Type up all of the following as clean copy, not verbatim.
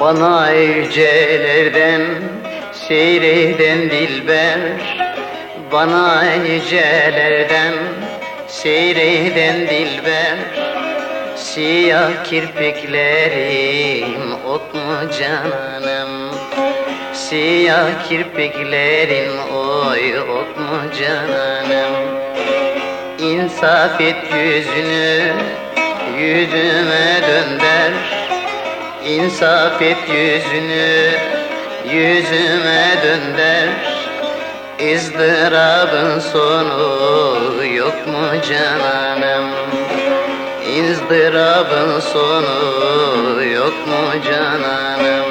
Bana yücelerden seyreden dilber, bana yücelerden seyreden dilber. Siyah kirpiklerin ot mu cananım, siyah kirpiklerin oy ot mu cananım. İnsaf et yüzünü yüzüme dönder, İnsaf et yüzünü yüzüme dönder. İzdırabın sonu yok mu cananım, İzdırabın sonu yok mu cananım.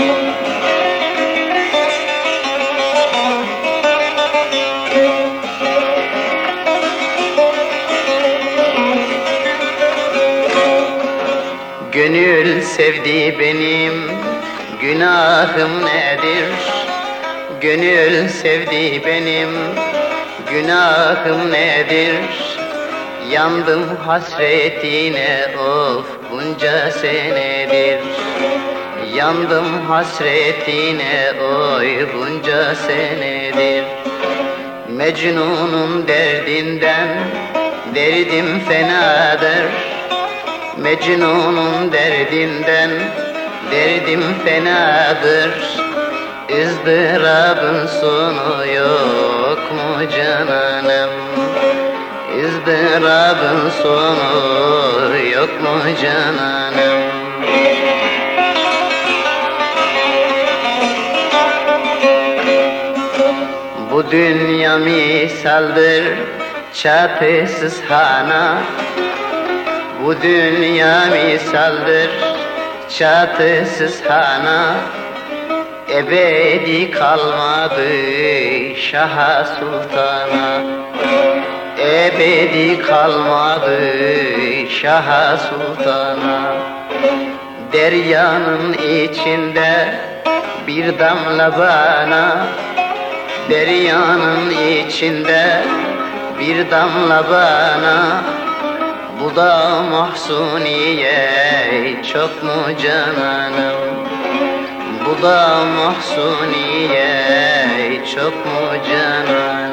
Gönül sevdi benim, günahım nedir? Gönül sevdi benim, günahım nedir? Yandım hasretine of bunca senedir. Yandım hasretine oy bunca senedir. Mecnun'un derdinden derdim fenadır. Mecnun'un derdinden derdim fenadır. İzdırabın sonu yok mu cananım, İzdırabın sonu yok mu cananım. Bu dünya misaldır çatısız hana, bu dünya misaldır çatısız hana. Ebedi kalmadı Şah Sultan'a, ebedi kalmadı Şah Sultan'a. Deryanın içinde bir damla bana, deryanın içinde bir damla bana. Bu da Mahsuniye çok mu cananım, bu da Mahsuniye çok mu cananım.